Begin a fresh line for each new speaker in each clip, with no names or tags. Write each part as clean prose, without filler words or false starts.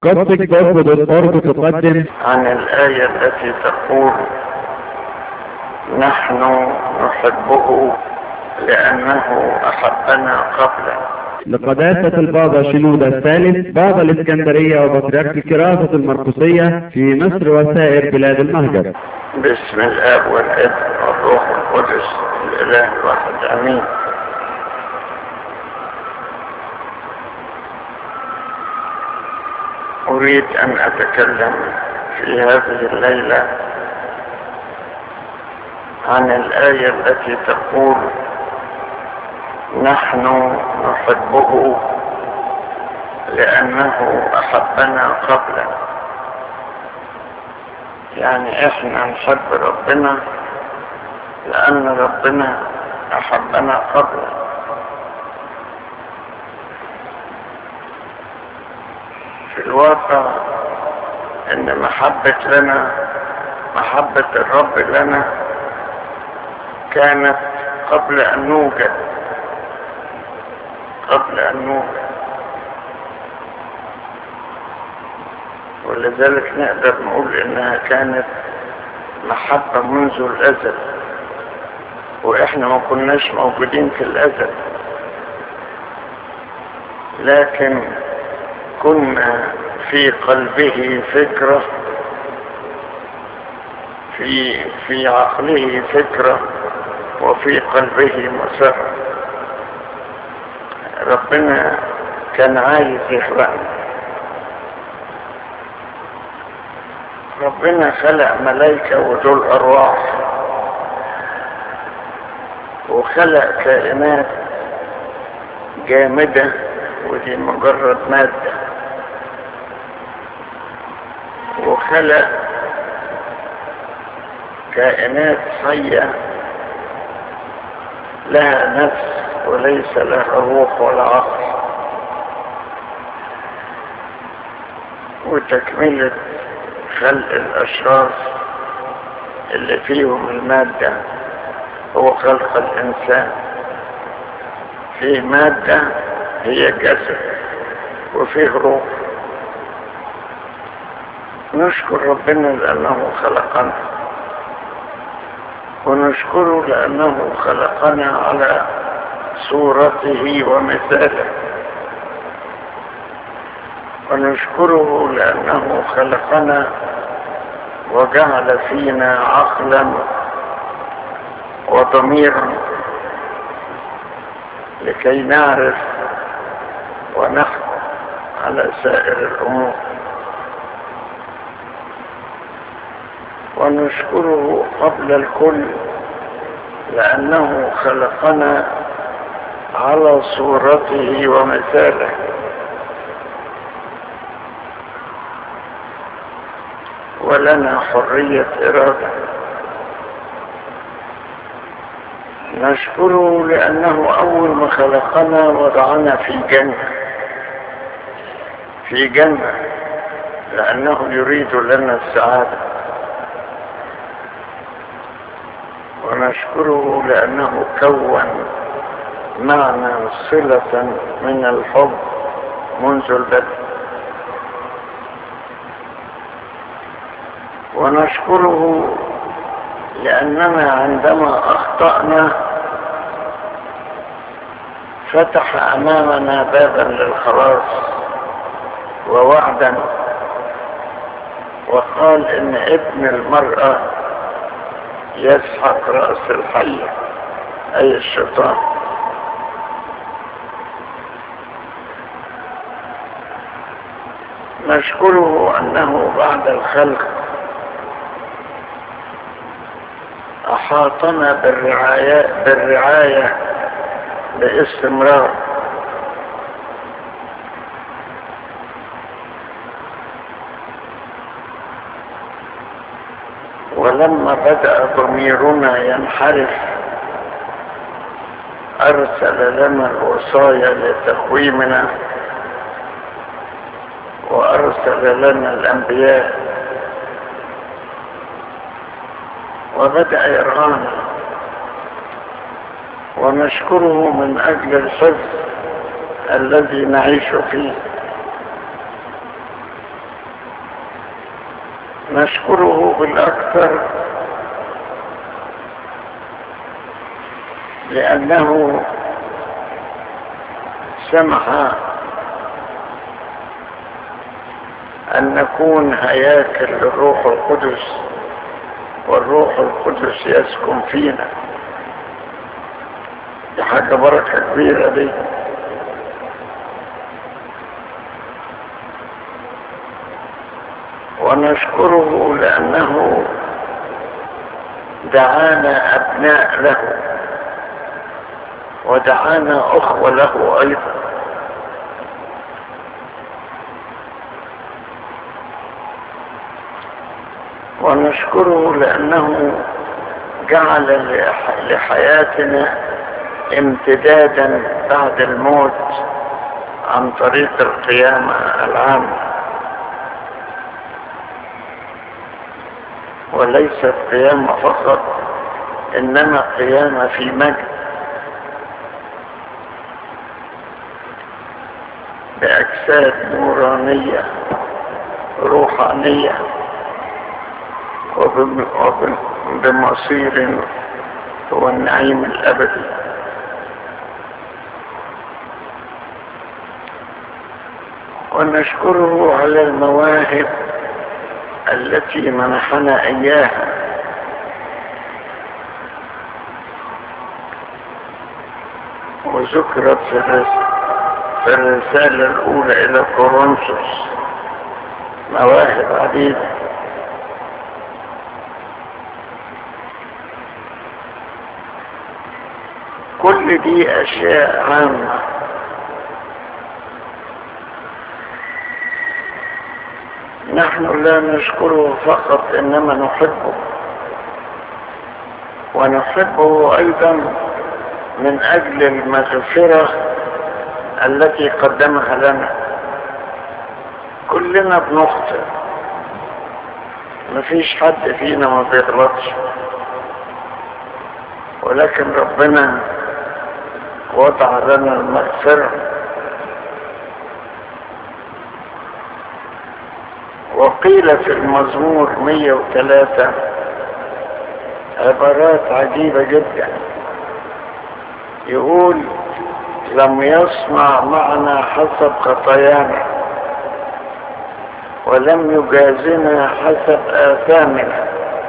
قصدك تقدم
عن الآية التي تقول نحن نحبه لأنه أحبنا قبله.
لقداسة البابا شنودة الثالث بابا الإسكندرية وبطريرك الكراسة المرقسية في مصر وسائر بلاد المهجر.
باسم الآب والابن والروح القدس الإله الواحد آمين. أريد أن أتكلم في هذه الليلة عن الآية التي تقول نحن نحبه لأنه أحبنا قبله. يعني إحنا نحب ربنا لأن ربنا أحبنا قبله. في الواقع إن محبة الرب لنا كانت قبل أن نوجد. ولذلك نقدر نقول إنها كانت محبة منذ الأزل، وإحنا ما كناش موجودين في الأزل، لكن كنا في قلبه فكرة، في عقله فكرة، وفي قلبه مسرة. ربنا كان عايز يخلقنا. ربنا خلق ملائكة ودول أرواح، وخلق كائنات جامدة ودي مجرد مادة، وخلق كائنات حية لها نفس وليس لها روح ولا عقل. وتكملة خلق الأشخاص اللي فيهم المادة هو خلق الإنسان. فيه مادة هي جسد، وفيه روح. نشكر ربنا لأنه خلقنا، ونشكره لأنه خلقنا على صورته ومثاله، ونشكره لأنه خلقنا وجعل فينا عقلا وضميرا لكي نعرف ونحكم على سائر الأمور. ونشكره قبل الكل لأنه خلقنا على صورته ومثاله، ولنا حرية إرادة. نشكره لأنه أول ما خلقنا وضعنا في جنة لأنه يريد لنا السعادة. ونشكره لأنه كون معنا صلة من الحب منذ البدء. ونشكره لأننا عندما أخطأنا فتح أمامنا بابا للخلاص ووعدا، وقال إن ابن المرأة يسحق رأس الحية أي الشيطان. نشكره أنه بعد الخلق أحاطنا بالرعاية باستمرار. ولما بدأ ضميرنا ينحرف أرسل لنا الوصايا لتقويمنا، وأرسل لنا الأنبياء، وبدأ يرعانا. ونشكره من أجل الحفظ الذي نعيش فيه. نشكره بالأكثر لأنه سمح أن نكون هياكل للروح القدس، والروح القدس يسكن فينا. دي حاجة بركة كبيرة دي. ونشكره لأنه دعانا أبناء له ودعانا أخوة له أيضا. ونشكره لأنه جعل لحياتنا امتدادا بعد الموت عن طريق القيامة العامة، وليست قيامة فقط إنما قيامة في مجد بأجساد نورانية روحانية وبمصير هو النعيم الأبدي. ونشكره على المواهب التي منحنا إياها، وذكرت في الرسالة الأولى إلى كورنثوس مواهب عديدة. كل دي أشياء عامة نحن لا نشكره فقط إنما نحبه، ونحبه أيضا من أجل المغفرة التي قدمها لنا. كلنا بنخطئ، مفيش حد فينا ما بيغلطش، ولكن ربنا وضع لنا المغفرة. وقيل في المزمور 103 عبارات عجيبة جدا، يقول: لم يصنع معنا حسب خطايانا، ولم يجازنا حسب آثامنا،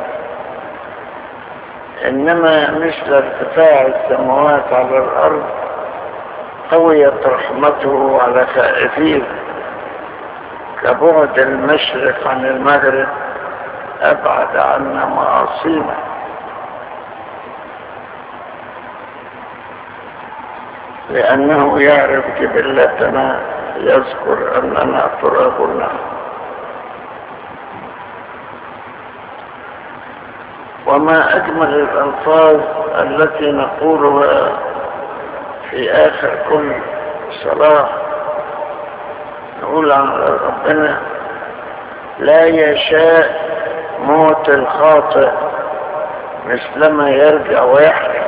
إنما مثل ارتفاع السماوات على الأرض قويت رحمته على خائفين، كبعد المشرق عن المغرب أبعد عنا معاصينا. لأنه يعرف جبلتنا، يذكر أننا ترابنا. وما أجمل الألفاظ التي نقولها في آخر كل صلاة. نقول عن ربنا: لا يشاء موت الخاطئ مثلما يرجع ويحيا.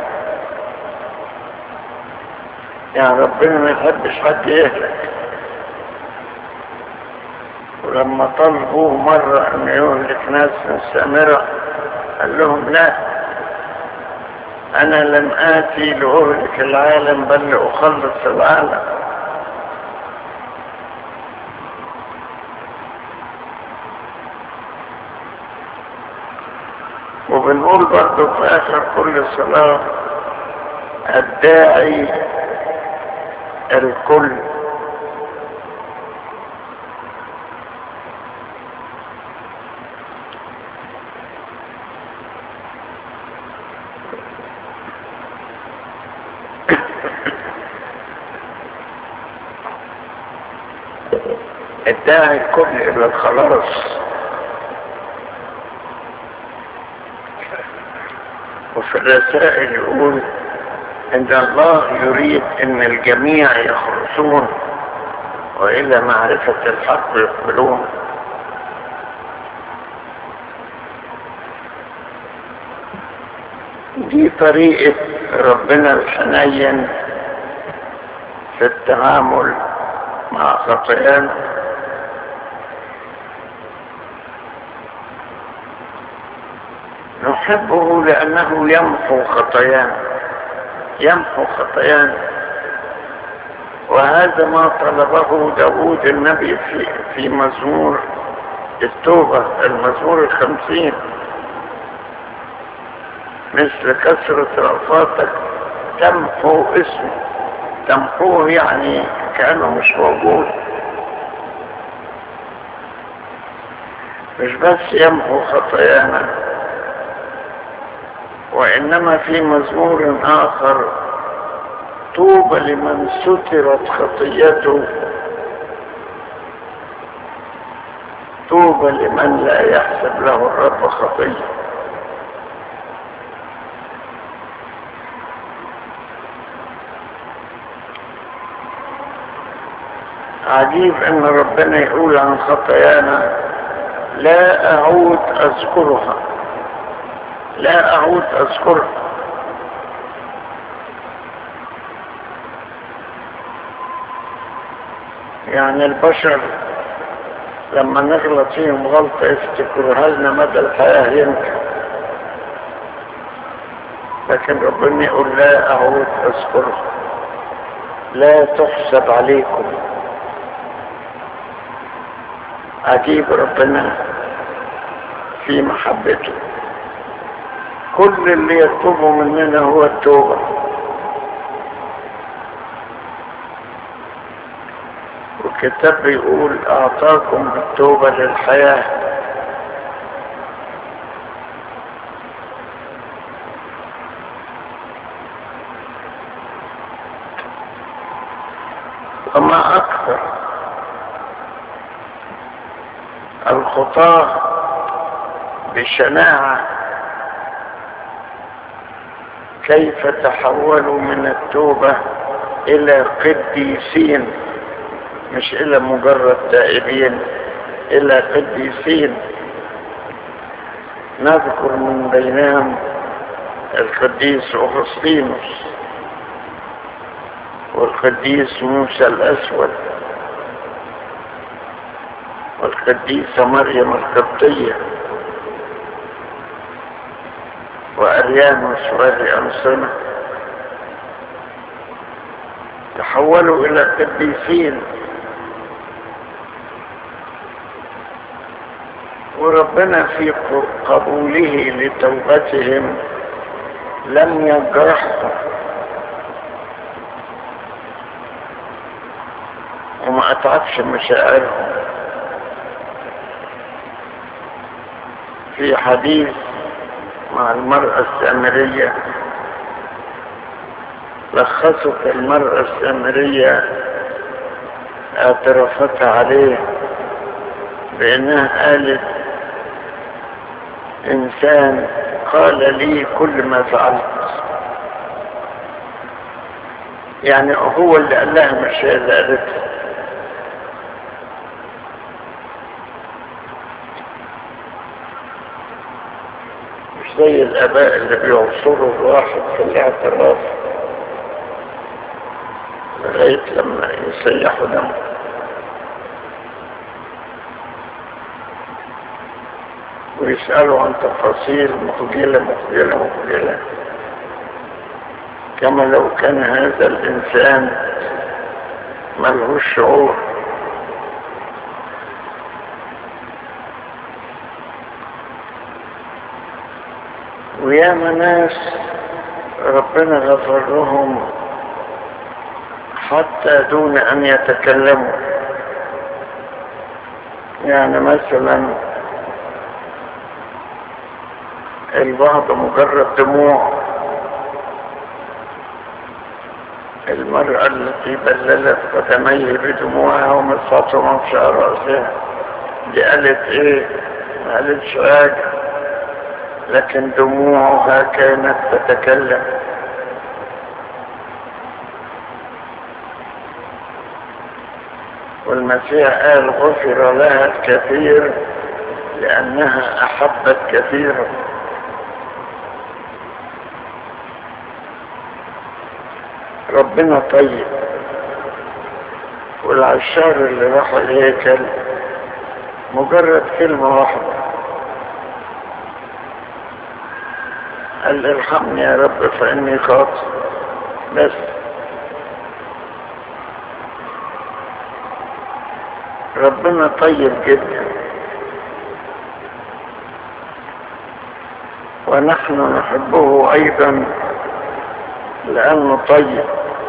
يعني ربنا ما يحبش حد يهلك، ولما طلبوه مرة أن يهلك ناس من السامرة قال لهم: لا، أنا لم آتي لأهلك العالم بل لأخلص العالم. وبنقول برضو في آخر كل صلاة: الداعي الكل. الداعي الكل إلى الخلاص. وفي الرسائل يقول: إن الله يريد أن الجميع يخلصون وإلى معرفة الحق يقبلون. دي طريقة ربنا الحنين في التعامل مع خطايانا. نحبه لأنه يمحو خطايانا، يمحو خطايانا. وهذا ما طلبه داود النبي في مزمور التوبة، المزمور 50. مثل كثرة رأفاتك تمحو اسمه. تمحوه يعني كأنه مش موجود. مش بس يمحو خطايانا، وإنما في مزمور آخر: طوبى لمن سترت خطيته، طوبى لمن لا يحسب له الرب خطية. عجيب ان ربنا يقول عن خطايانا: لا اعود اذكرها، لا اعود اذكرها. يعني البشر لما نغلط فيهم غلطة يفتكروها لنا مدى الحياة يمكن، لكن ربنا يقول: لا اعود اذكرها، لا تحسب عليكم. عجيب ربنا في محبته. كل اللي يطلبه مننا هو التوبة. والكتاب بيقول: اعطاكم التوبة للحياة. وما اكثر الخطاة بشناعة كيف تحولوا من التوبة الى قديسين، مش الى مجرد تائبين، الى قديسين. نذكر من بينهم القديس أغسطينوس، والقديس موسى الأسود، والقديسة مريم القبطية، وأريانوس وأريانوسنا. تحولوا إلى قديسين، وربنا في قبوله لتوبتهم لم يجرحهم وما أتعبش مشاعرهم. في حديث مع المرأة السامرية لخصت المرأة السامرية اعترفتها عليه بأنها قالت: إنسان قال لي كل ما فعلت. يعني هو اللي قال لها، مش هي اللي قالتها. مش زي الآباء اللي بيعصروا الواحد في الاعتراف لغاية لما يسيحوا دمه. ويسألوا عن تفاصيل مخجلة كما لو كان هذا الإنسان ملهوش شعور. وياما ناس ربنا غفر لهم حتى دون أن يتكلموا. يعني مثلا البعض مجرد دموع، المرأة التي بللت قدميه بدموعها ومسحتهم في شعر رأسها، دي قالت ايه؟ ما قالتش حاجة، لكن دموعها كانت تتكلم. والمسيح قال: غفر لها الكثير لأنها أحبت كثيرا. ربنا طيب. والعشار اللي راح الهيكل مجرد كلمة واحدة قال ارحمني يا رب فإني خاطئ بس. ربنا طيب جدا، ونحن نحبه أيضا لأنه طيب.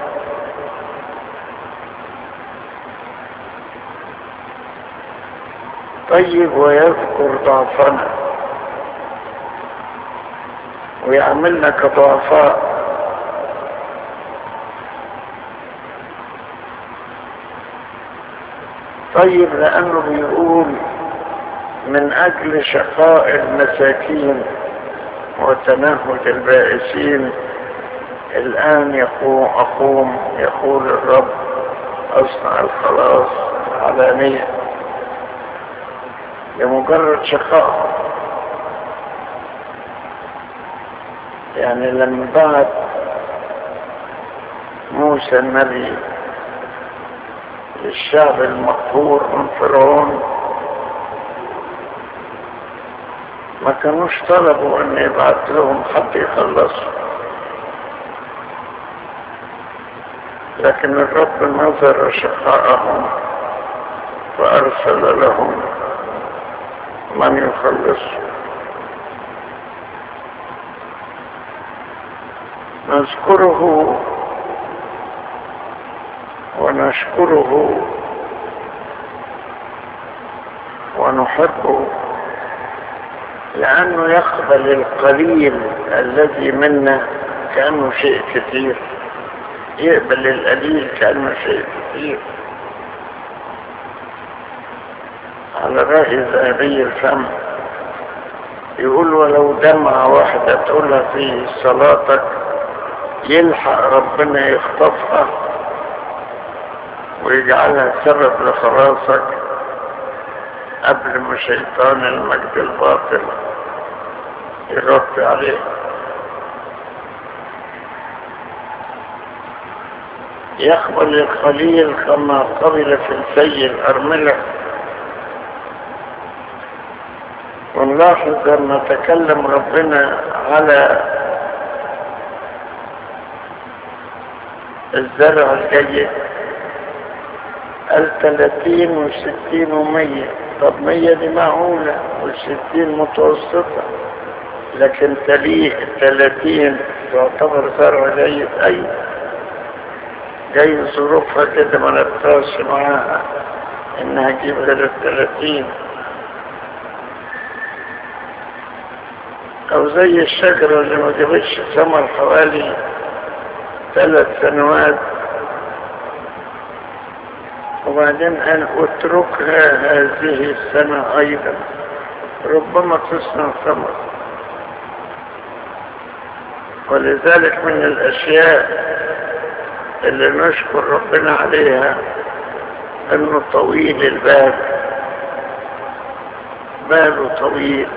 طيب ويذكر ضعفنا ويعملنا كضعفاء. طيب لأنه بيقول من أجل شقاء المساكين وتنهد البائسين الآن أقوم يقول الرب أصنع الخلاص علانية. لمجرد شقاء، يعني لما بعت موسى النبي للشعب المقهور من فرعون ما كانوش طلبوا ان يبعث لهم حد يخلصوا، لكن الرب نظر شقاءهم فأرسل لهم من يخلصوا. نذكره ونشكره ونحبه لأنه يقبل القليل الذي منا كأنه شيء كثير، يقبل القليل كأنه شيء كثير. على رأي ذهبي الفم يقول ولو دمعة واحدة تقولها في صلاتك يلحق ربنا يخطفها ويجعلها سبب لخلاصك قبل ما شيطان المجد الباطل يغطي عليه. يقبل القليل كما قبل في السي الأرملة. ونلاحظ لما تكلم ربنا على الزرع الجيد قال 30 و60 و100. طب 100 دي معقولة و60 متوسطة، لكن 30 تعتبر زرع جيد. أيوة جاي ظروفها كده ما نبتاش معاها انها تجيب غير 30. او زي الشجرة اللي ما جابتش ثمر حوالي 3 سنوات وبعدين أن أتركها هذه السنة أيضا ربما تصنع ثمر. ولذلك من الأشياء اللي نشكر ربنا عليها أنه طويل البال، باله طويل.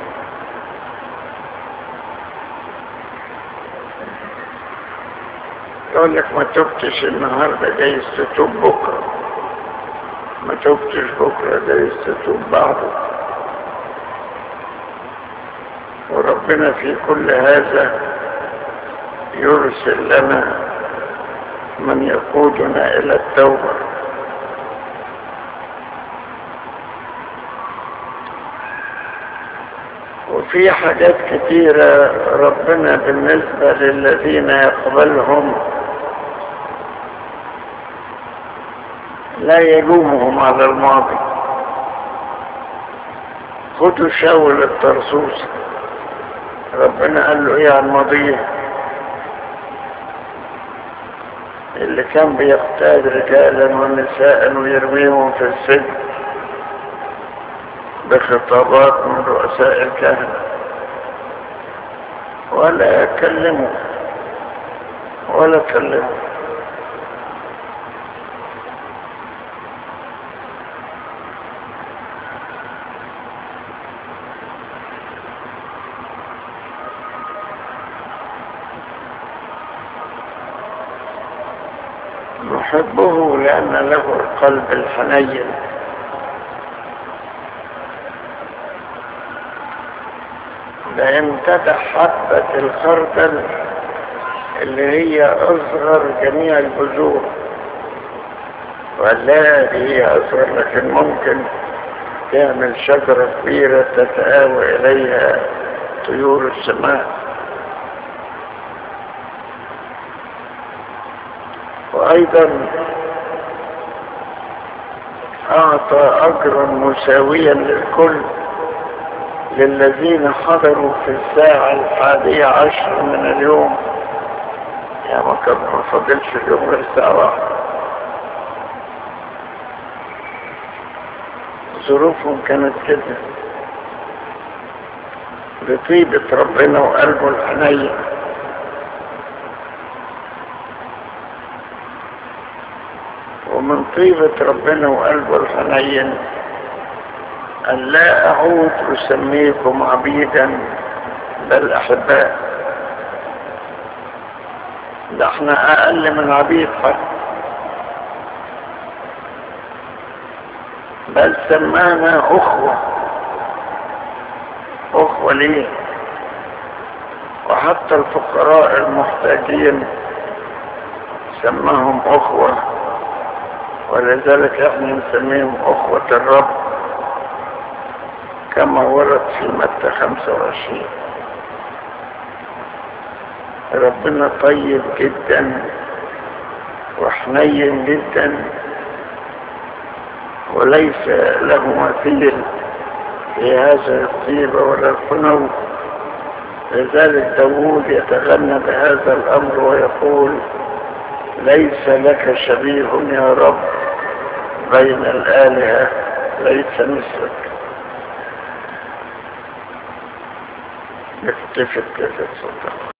يقول لك ما تبتش النهاردة جايز تتوب بكرة، ما تبتش بكرة جايز تتوب بعده. وربنا في كل هذا يرسل لنا من يقودنا إلى التوبة. وفي حاجات كتيرة ربنا بالنسبة للذين يقبلهم لا يلومهم على الماضي. خدوا شاول الطرسوس، ربنا قال له ايه عن ماضيه؟ اللي كان بيقتاد رجالا ونساء ويرميهم في السجن بخطابات من رؤساء الكهنة ولا يكلموا ولا كلموا. نحبه لأن له القلب الحنين. ده امتدح حبة الخردل اللي هي أصغر جميع البذور، ولا هي أصغر لكن ممكن تعمل شجرة كبيرة تتآوى إليها طيور السماء. وأيضا أعطى أجرا مساويا للكل للذين حضروا في الساعة 11 من اليوم. يعني ما فضلش اليوم غير ساعة واحدة. ظروفهم كانت كده، بطيبة ربنا وقلبه الحنين. ومن طيبة ربنا وقلبه الحنين أن لا أعود أسميكم عبيدا بل أحباء. ده احنا أقل من عبيد حتى، بل سمانا أخوة ليه. وحتى الفقراء المحتاجين سماهم أخوة، ولذلك احنا نسميهم أخوة الرب كما ورد في متى 25. ربنا طيب جدا وحنين جدا، وليس له مثيل في هذا الطيبة ولا الخنو. لذلك داود يتغنى بهذا الأمر ويقول: ليس لك شبيه يا رب بين الآلهة، ليس مثلك. اكتفت كده صدق.